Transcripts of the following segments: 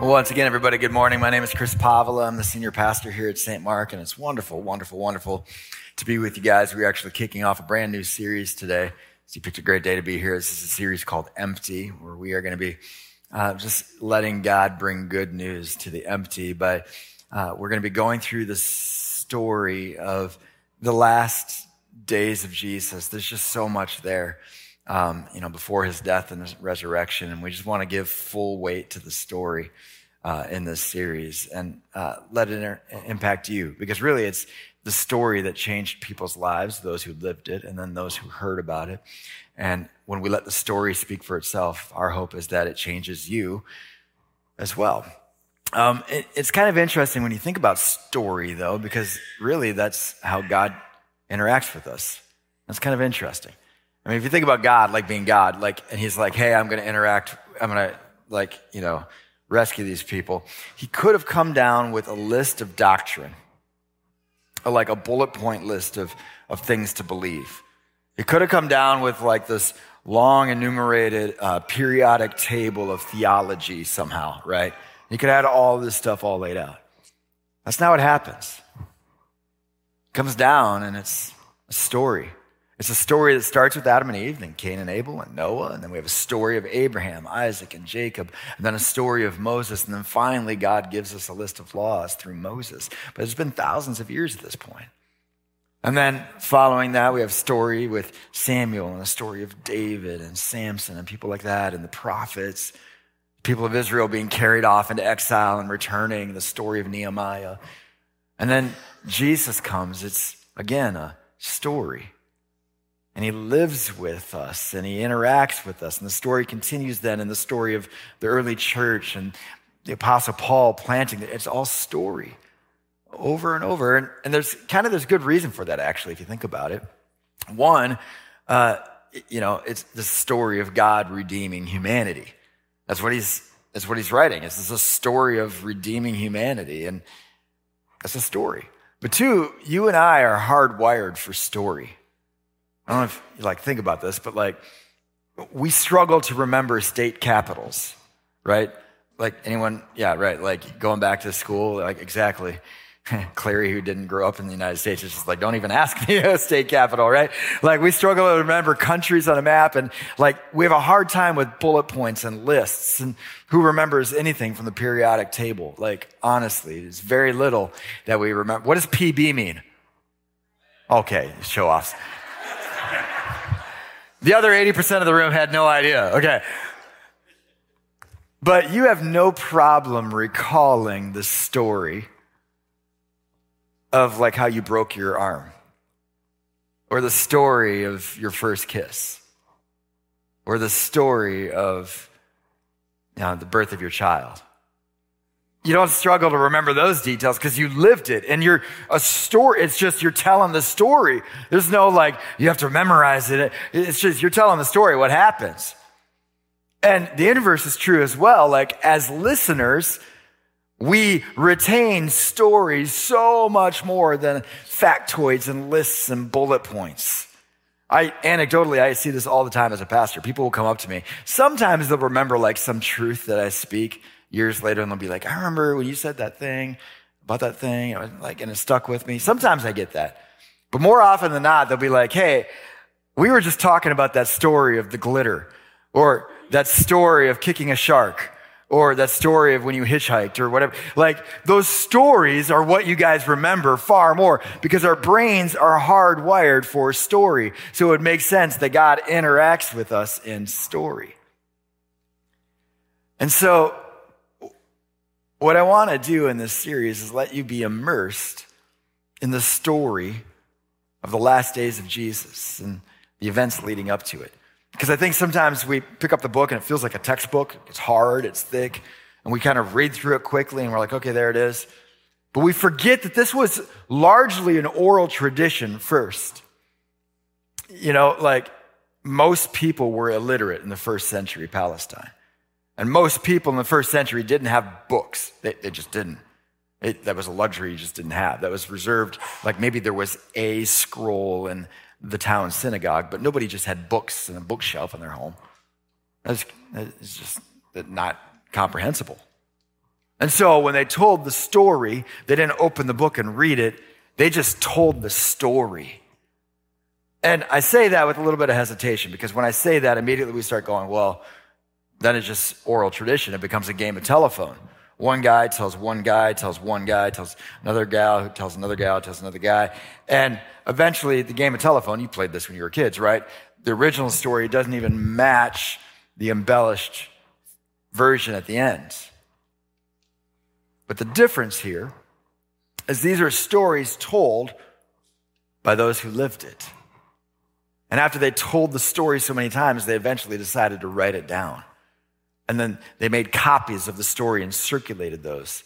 Well, once again, everybody, good morning. My name is Chris Pavla. I'm the senior pastor here at St. Mark, and it's wonderful, wonderful, wonderful to be with you guys. We're actually kicking off a brand new series today. So you picked a great day to be here. This is a series called Empty, where we are going to be just letting God bring good news to the empty. But we're going to be going through the story of the last days of Jesus. There's just so much there. Before his death and his resurrection. And we just want to give full weight to the story in this series and let it impact you. Because really it's the story that changed people's lives, those who lived it, and then those who heard about it. And when we let the story speak for itself, our hope is that it changes you as well. It's kind of interesting when you think about story, though, because really that's how God interacts with us. That's kind of interesting. I mean, if you think about God, like being God, and he's like, hey, I'm going to interact, I'm going to, rescue these people. He could have come down with a list of doctrine, like a bullet point list of things to believe. He could have come down with this long enumerated periodic table of theology somehow, right? He could have had all this stuff all laid out. That's not what happens. It comes down and it's a story. It's a story that starts with Adam and Eve, then Cain and Abel and Noah, and then we have a story of Abraham, Isaac, and Jacob, and then a story of Moses, and then finally God gives us a list of laws through Moses. But it's been thousands of years at this point. And then following that, we have a story with Samuel and a story of David and Samson and people like that, and the prophets, people of Israel being carried off into exile and returning, the story of Nehemiah. And then Jesus comes. It's, again, a story. And he lives with us and he interacts with us. And the story continues then in the story of the early church and the Apostle Paul planting it. It's all story over and over. And there's good reason for that, actually, if you think about it. One, it's the story of God redeeming humanity. That's what he's writing. It's a story of redeeming humanity. And that's a story. But two, you and I are hardwired for story. I don't know if you think about this, but we struggle to remember state capitals, right? Anyone, yeah, right. Going back to school, exactly. Clary, who didn't grow up in the United States, is just don't even ask me a state capital, right? We struggle to remember countries on a map, and we have a hard time with bullet points and lists. And who remembers anything from the periodic table? Honestly, it's very little that we remember. What does PB mean? Okay, show offs. The other 80% of the room had no idea. Okay. But you have no problem recalling the story of how you broke your arm, or the story of your first kiss, or the story of the birth of your child. You don't struggle to remember those details because you lived it, and you're a story. It's just you're telling the story. There's no you have to memorize it. It's just you're telling the story, what happens. And the inverse is true as well. As listeners, we retain stories so much more than factoids and lists and bullet points. Anecdotally, I see this all the time as a pastor. People will come up to me. Sometimes they'll remember some truth that I speak years later, and they'll be I remember when you said that thing about that thing, and it stuck with me. Sometimes I get that. But more often than not, they'll be hey, we were just talking about that story of the glitter, or that story of kicking a shark, or that story of when you hitchhiked, or whatever. Those stories are what you guys remember far more, because our brains are hardwired for story. So it makes sense that God interacts with us in story. And so what I want to do in this series is let you be immersed in the story of the last days of Jesus and the events leading up to it. Because I think sometimes we pick up the book and it feels like a textbook. It's hard, it's thick, and we kind of read through it quickly and we're okay, there it is. But we forget that this was largely an oral tradition first. Most people were illiterate in the first century Palestine. And most people in the first century didn't have books. They just didn't. That was a luxury you just didn't have. That was reserved, maybe there was a scroll in the town synagogue, but nobody just had books and a bookshelf in their home. That's just not comprehensible. And so when they told the story, they didn't open the book and read it. They just told the story. And I say that with a little bit of hesitation because when I say that, immediately we start going, well, then it's just oral tradition. It becomes a game of telephone. One guy tells one guy, tells one guy, tells another gal, who tells another gal, tells another guy. And eventually, the game of telephone, you played this when you were kids, right? The original story doesn't even match the embellished version at the end. But the difference here is these are stories told by those who lived it. And after they told the story so many times, they eventually decided to write it down. And then they made copies of the story and circulated those.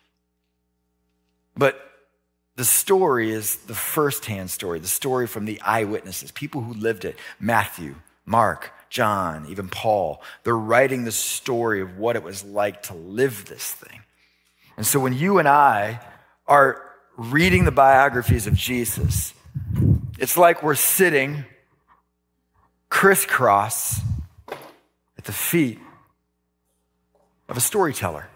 But the story is the firsthand story, the story from the eyewitnesses, people who lived it. Matthew, Mark, John, even Paul. They're writing the story of what it was like to live this thing. And so when you and I are reading the biographies of Jesus, it's like we're sitting crisscross at the feet of a storyteller.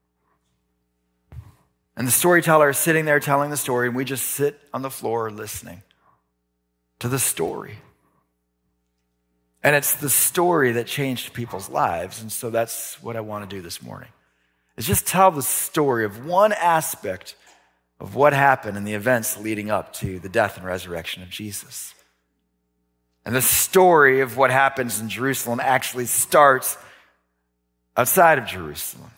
And the storyteller is sitting there telling the story, and we just sit on the floor listening to the story. And it's the story that changed people's lives, and so that's what I want to do this morning, is just tell the story of one aspect of what happened in the events leading up to the death and resurrection of Jesus. And the story of what happens in Jerusalem actually starts outside of Jerusalem.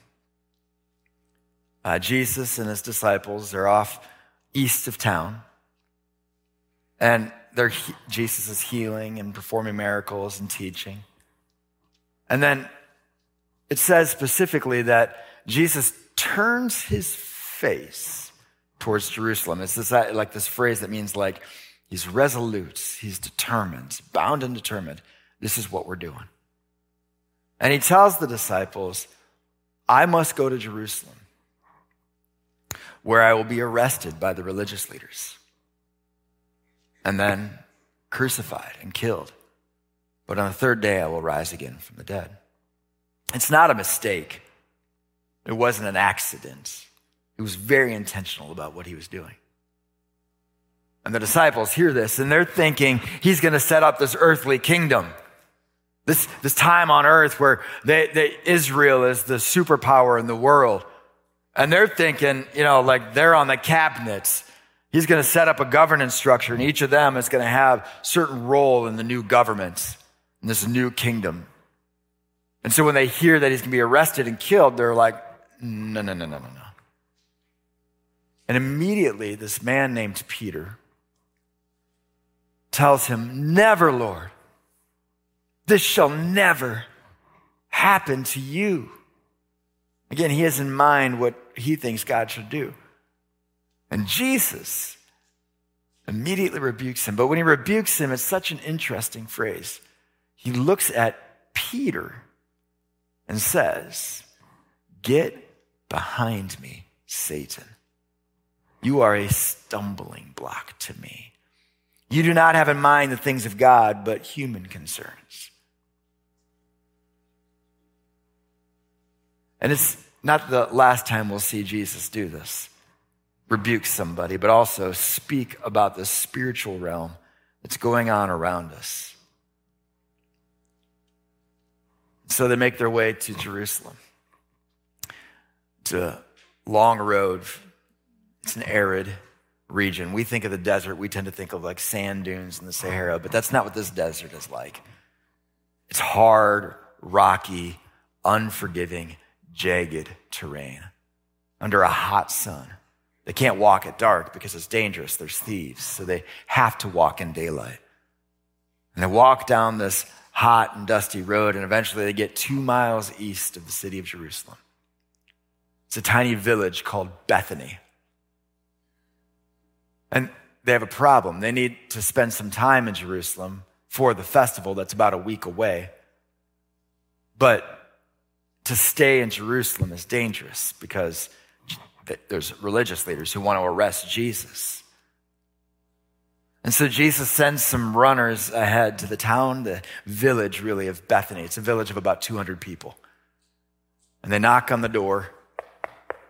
Jesus and his disciples are off east of town, and Jesus is healing and performing miracles and teaching. And then it says specifically that Jesus turns his face towards Jerusalem. It's this phrase that means like he's resolute, he's determined, bound and determined. This is what we're doing. And he tells the disciples, I must go to Jerusalem, where I will be arrested by the religious leaders and then crucified and killed. But on the third day, I will rise again from the dead. It's not a mistake. It wasn't an accident. He was very intentional about what he was doing. And the disciples hear this, and they're thinking he's going to set up this earthly kingdom. This time on earth where Israel is the superpower in the world. And they're thinking, like they're on the cabinets. He's going to set up a governance structure, and each of them is going to have a certain role in the new government, in this new kingdom. And so when they hear that he's going to be arrested and killed, they're like, no. And immediately this man named Peter tells him, never, Lord. This shall never happen to you. Again, he has in mind what he thinks God should do. And Jesus immediately rebukes him. But when he rebukes him, it's such an interesting phrase. He looks at Peter and says, get behind me, Satan. You are a stumbling block to me. You do not have in mind the things of God, but human concerns. And it's not the last time we'll see Jesus do this, rebuke somebody, but also speak about the spiritual realm that's going on around us. So they make their way to Jerusalem. It's a long road. It's an arid region. We think of the desert, we tend to think of like sand dunes in the Sahara, but that's not what this desert is like. It's hard, rocky, unforgiving, jagged terrain under a hot sun. They can't walk at dark because it's dangerous. There's thieves, so they have to walk in daylight. And they walk down this hot and dusty road, and eventually they get 2 miles east of the city of Jerusalem. It's a tiny village called Bethany. And they have a problem. They need to spend some time in Jerusalem for the festival that's about a week away. But to stay in Jerusalem is dangerous because there's religious leaders who want to arrest Jesus. And so Jesus sends some runners ahead to the town, the village really of Bethany. It's a village of about 200 people. And they knock on the door,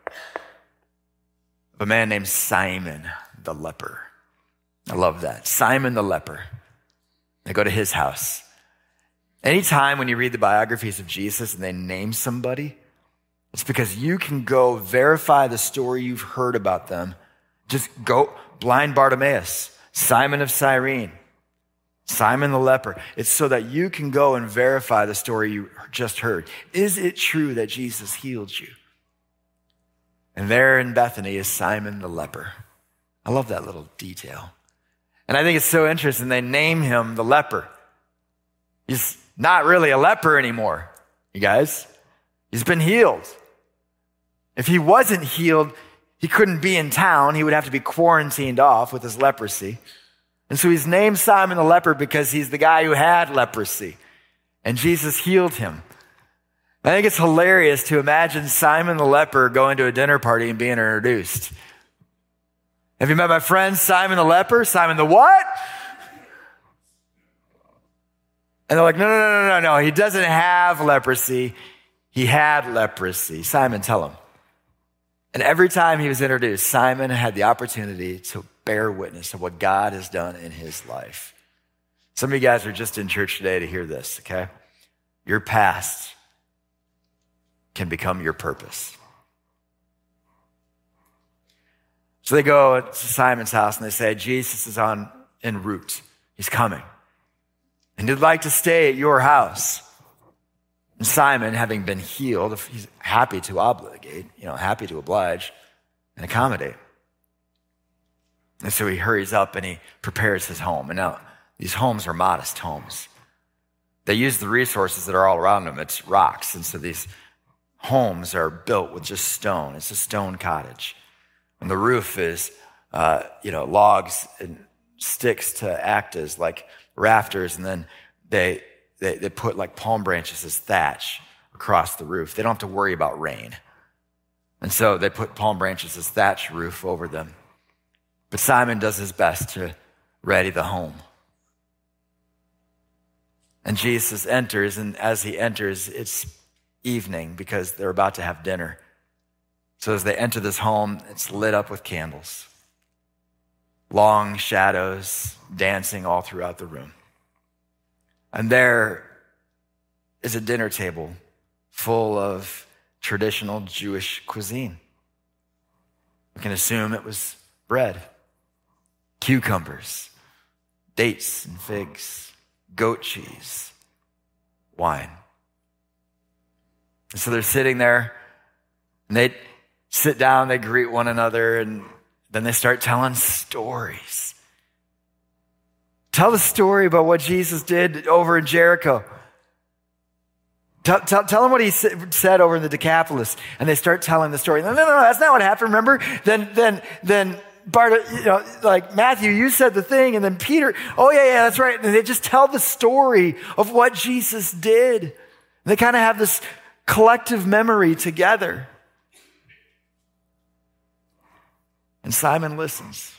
a man named Simon the leper. I love that. Simon the leper. They go to his house. Anytime when you read the biographies of Jesus and they name somebody, it's because you can go verify the story you've heard about them. Just go, blind Bartimaeus, Simon of Cyrene, Simon the leper. It's so that you can go and verify the story you just heard. Is it true that Jesus healed you? And there in Bethany is Simon the leper. I love that little detail. And I think it's so interesting. They name him the leper. He's not really a leper anymore, you guys. He's been healed. If he wasn't healed, he couldn't be in town. He would have to be quarantined off with his leprosy. And so he's named Simon the leper because he's the guy who had leprosy. And Jesus healed him. I think it's hilarious to imagine Simon the leper going to a dinner party and being introduced. Have you met my friend Simon the leper? Simon the what? And they're like, no. He doesn't have leprosy. He had leprosy. Simon, tell him. And every time he was introduced, Simon had the opportunity to bear witness of what God has done in his life. Some of you guys are just in church today to hear this, okay? Your past can become your purpose. So they go to Simon's house and they say, Jesus is en route. He's coming. And he'd like to stay at your house. And Simon, having been healed, he's happy to obligate, happy to oblige and accommodate. And so he hurries up and he prepares his home. And now these homes are modest homes. They use the resources that are all around them. It's rocks. And so these homes are built with just stone. It's a stone cottage. And the roof is, logs and sticks to act as like rafters. And then they put like palm branches as thatch across the roof. They don't have to worry about rain. And so they put palm branches as thatch roof over them. But Simon does his best to ready the home. And Jesus enters, and as he enters, it's evening because they're about to have dinner. So as they enter this home, it's lit up with candles. Long shadows dancing all throughout the room. And there is a dinner table full of traditional Jewish cuisine. We can assume it was bread, cucumbers, dates and figs, goat cheese, wine. And so they're sitting there, and they sit down, they greet one another, and then they start telling stories. Tell the story about what Jesus did over in Jericho. Tell them what he said over in the Decapolis. And they start telling the story. No, that's not what happened. Remember? Then Bart, like Matthew, you said the thing. And then Peter, oh yeah, that's right. And they just tell the story of what Jesus did. And they kind of have this collective memory together. And Simon listens.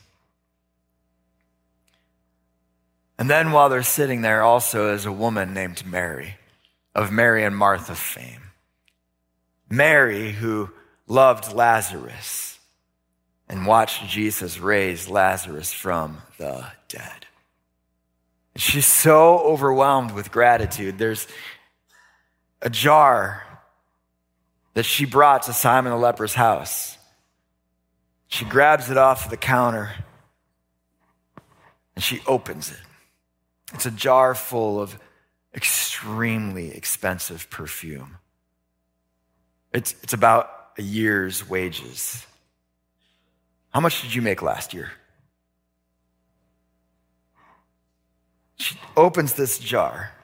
And then while they're sitting there also is a woman named Mary, of Mary and Martha fame. Mary, who loved Lazarus and watched Jesus raise Lazarus from the dead. She's so overwhelmed with gratitude. There's a jar that she brought to Simon the leper's house. She grabs it off the counter and she opens it. It's a jar full of extremely expensive perfume. It's about a year's wages. How much did you make last year? She opens this jar,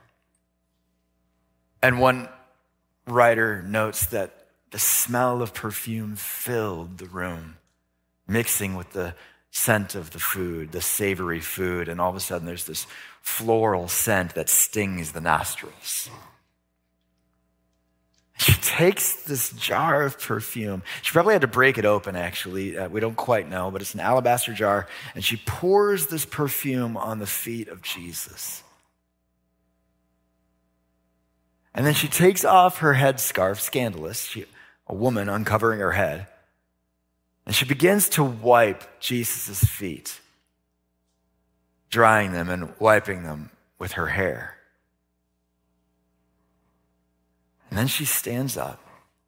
and one writer notes that the smell of perfume filled the room, mixing with the scent of the food, the savory food, and all of a sudden there's this floral scent that stings the nostrils. She takes this jar of perfume. She probably had to break it open, actually. We don't quite know, but it's an alabaster jar, and she pours this perfume on the feet of Jesus. And then she takes off her headscarf, scandalous, a woman uncovering her head. And she begins to wipe Jesus' feet, drying them and wiping them with her hair. And then she stands up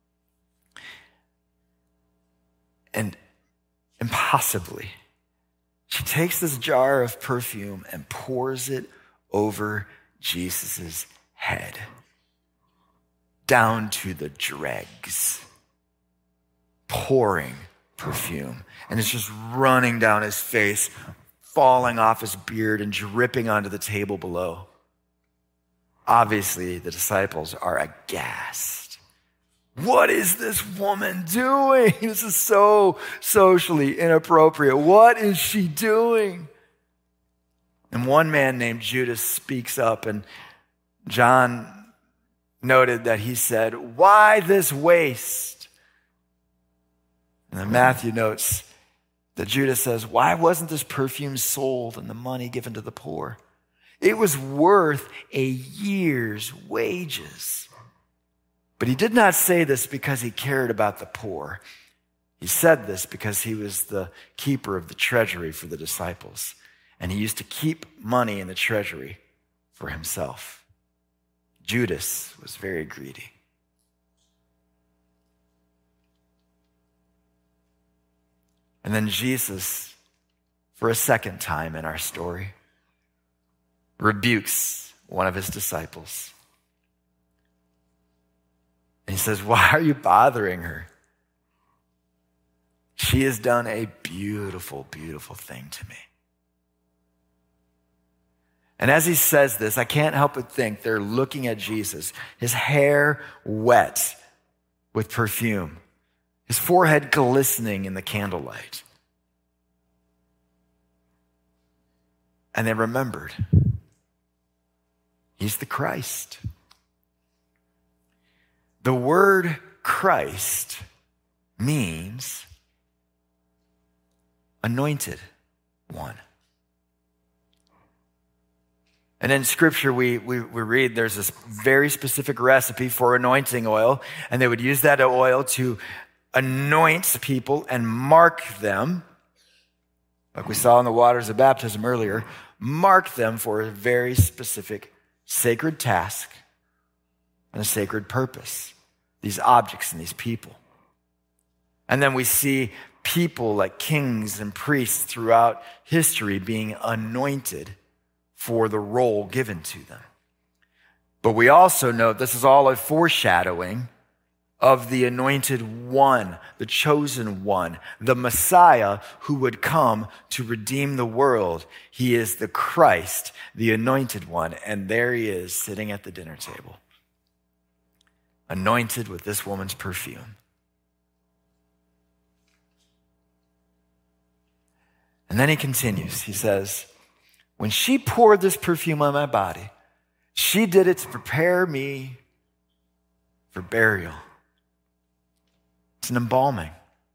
and impossibly, she takes this jar of perfume and pours it over Jesus' head, down to the dregs, pouring perfume. And it's just running down his face, falling off his beard and dripping onto the table below. Obviously, the disciples are aghast. What is this woman doing? This is so socially inappropriate. What is she doing? And one man named Judas speaks up, and John noted that he said, "Why this waste?" And then Matthew notes that Judas says, "Why wasn't this perfume sold and the money given to the poor? It was worth a year's wages." But he did not say this because he cared about the poor. He said this because he was the keeper of the treasury for the disciples, and he used to keep money in the treasury for himself. Judas was very greedy. And then Jesus, for a second time in our story, rebukes one of his disciples. And he says, "Why are you bothering her? She has done a beautiful, beautiful thing to me." And as he says this, I can't help but think they're looking at Jesus, his hair wet with perfume, his forehead glistening in the candlelight. And they remembered, he's the Christ. The word Christ means anointed one. And in Scripture, we read there's this very specific recipe for anointing oil, and they would use that oil to anoint people and mark them, like we saw in the waters of baptism earlier, mark them for a very specific sacred task and a sacred purpose, these objects and these people. And then we see people like kings and priests throughout history being anointed for the role given to them. But we also know this is all a foreshadowing of the anointed one, the chosen one, the Messiah who would come to redeem the world. He is the Christ, the anointed one, and there he is sitting at the dinner table, anointed with this woman's perfume. And then he continues. He says, "When she poured this perfume on my body, she did it to prepare me for burial." It's an embalming.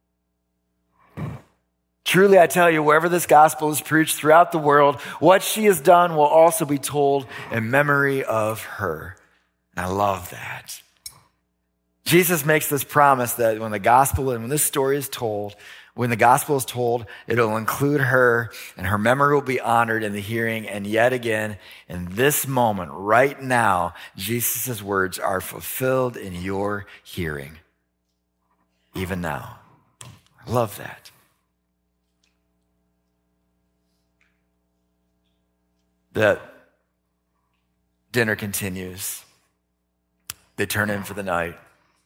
Truly, I tell you, wherever this gospel is preached throughout the world, what she has done will also be told in memory of her. And I love that. Jesus makes this promise that when the gospel and when this story is told, when the gospel is told, it'll include her and her memory will be honored in the hearing. And yet again, in this moment, right now, Jesus' words are fulfilled in your hearing. Even now. I love that. The dinner continues. They turn in for the night.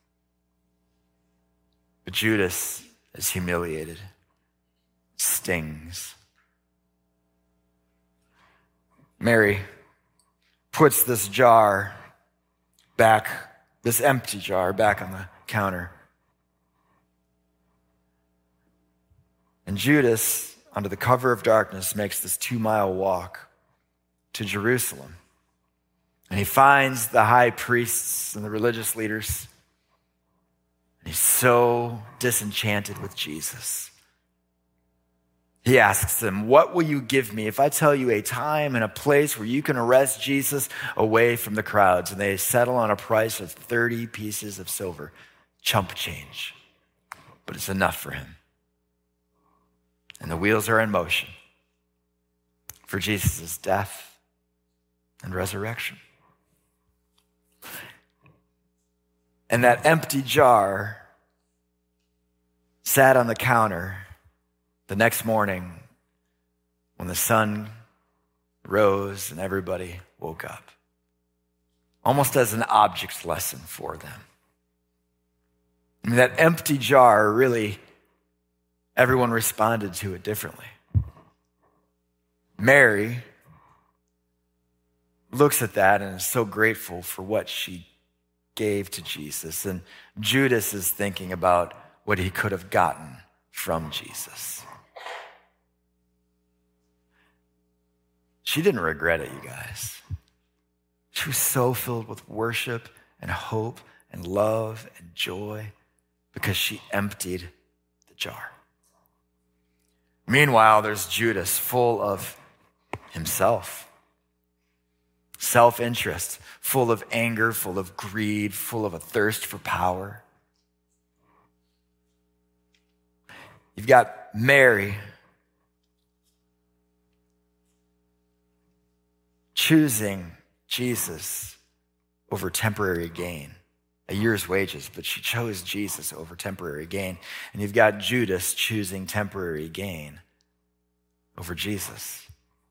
But Judas is humiliated, stings. Mary puts this jar back, this empty jar back on the counter. And Judas, under the cover of darkness, makes this 2-mile walk to Jerusalem. And he finds the high priests and the religious leaders. And he's so disenchanted with Jesus. He asks them, "What will you give me if I tell you a time and a place where you can arrest Jesus away from the crowds?" And they settle on a price of 30 pieces of silver, chump change. But it's enough for him. wheels are in motion for Jesus' death and resurrection. And that empty jar sat on the counter the next morning when the sun rose and everybody woke up, almost as an object lesson for them. I mean, that empty jar, really, everyone responded to it differently. Mary looks at that and is so grateful for what she gave to Jesus. And Judas is thinking about what he could have gotten from Jesus. She didn't regret it, you guys. She was so filled with worship and hope and love and joy because she emptied the jar. Meanwhile, there's Judas, full of himself, self-interest, full of anger, full of greed, full of a thirst for power. You've got Mary choosing Jesus over temporary gain, a year's wages, but she chose Jesus over temporary gain. And you've got Judas choosing temporary gain over Jesus.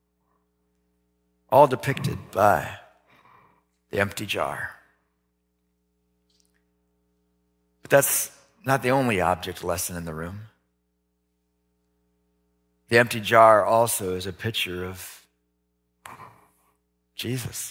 All depicted by the empty jar. But that's not the only object lesson in the room. The empty jar also is a picture of Jesus.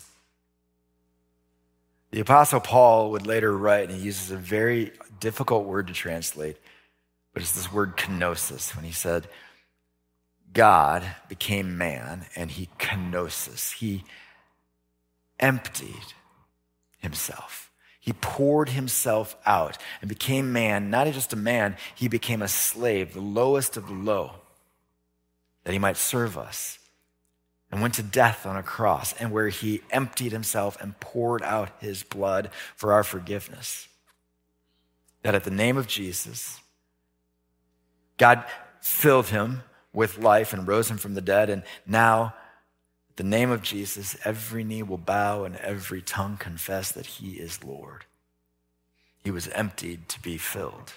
The Apostle Paul would later write, and he uses a very difficult word to translate, but it's this word kenosis, when he said, God became man and he kenosis. He emptied himself. He poured himself out and became man, not just a man, he became a slave, the lowest of the low, that he might serve us, and went to death on a cross, and where he emptied himself and poured out his blood for our forgiveness. That at the name of Jesus, God filled him with life and rose him from the dead, and now, at the name of Jesus, every knee will bow and every tongue confess that he is Lord. He was emptied to be filled.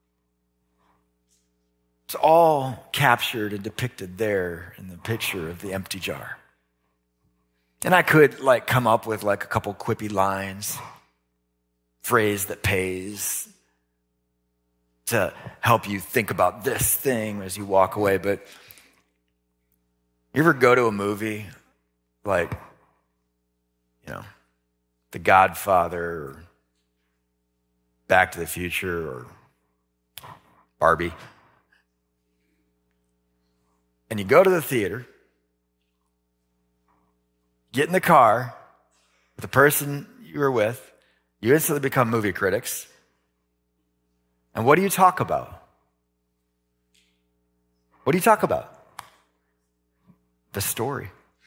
It's all captured and depicted there in the picture of the empty jar. And I could come up with a couple quippy lines, phrase that pays to help you think about this thing as you walk away. But you ever go to a movie like, The Godfather or Back to the Future or Barbie? And you go to the theater, get in the car with the person you were with, you instantly become movie critics. And what do you talk about? What do you talk about? The story.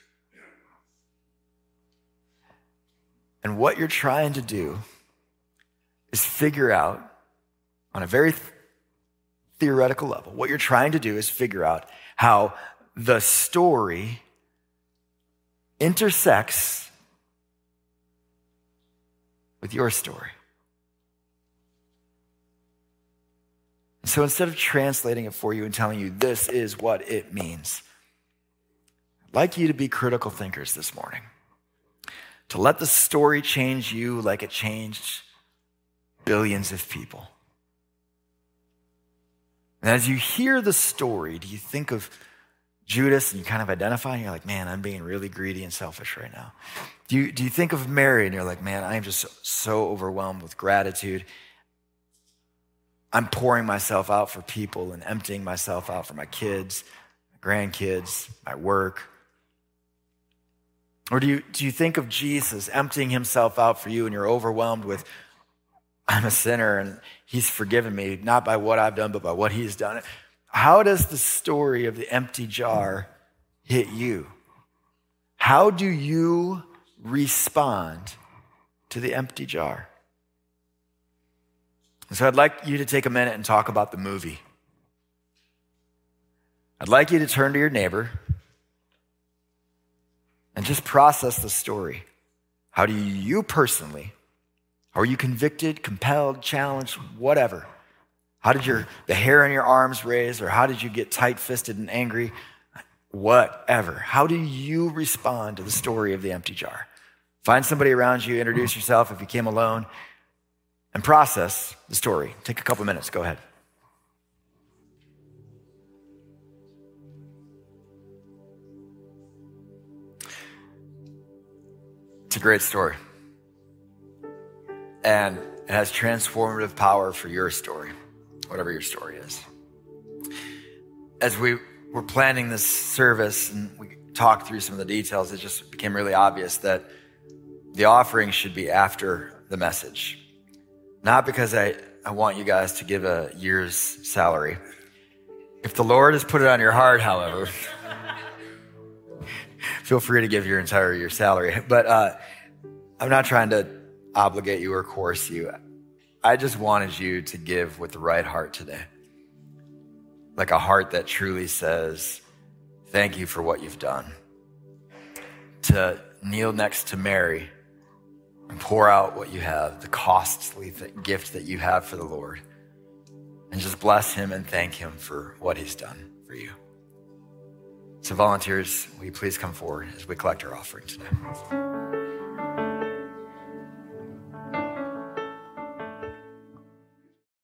And what you're trying to do is figure out, on a very theoretical level, what you're trying to do is figure out how the story intersects with your story. And so instead of translating it for you and telling you this is what it means, I'd like you to be critical thinkers this morning. To let the story change you like it changed billions of people. And as you hear the story, do you think of Judas and you kind of identify and you're like, man, I'm being really greedy and selfish right now? Do you think of Mary and you're like, man, I am just so overwhelmed with gratitude. I'm pouring myself out for people and emptying myself out for my kids, my grandkids, my work. Or do you think of Jesus emptying himself out for you and you're overwhelmed with, I'm a sinner and he's forgiven me, not by what I've done, but by what he's done. How does the story of the empty jar hit you? How do you respond to the empty jar? And so I'd like you to take a minute and talk about the movie. I'd like you to turn to your neighbor and just process the story. How do you personally, are you convicted, compelled, challenged, whatever? How did the hair on your arms raise, or how did you get tight-fisted and angry? Whatever. How do you respond to the story of the empty jar? Find somebody around you, introduce yourself if you came alone, and process the story. Take a couple minutes. Go ahead. It's a great story. And it has transformative power for your story, whatever your story is. As we were planning this service and we talked through some of the details, it just became really obvious that the offering should be after the message. Not because I want you guys to give a year's salary. If the Lord has put it on your heart, however, feel free to give your entire year's salary. But I'm not trying to obligate you or coerce you. I just wanted you to give with the right heart today. Like a heart that truly says, thank you for what you've done. To kneel next to Mary and pour out what you have, the costly gift that you have for the Lord, and just bless him and thank him for what he's done for you. So volunteers, will you please come forward as we collect our offering today?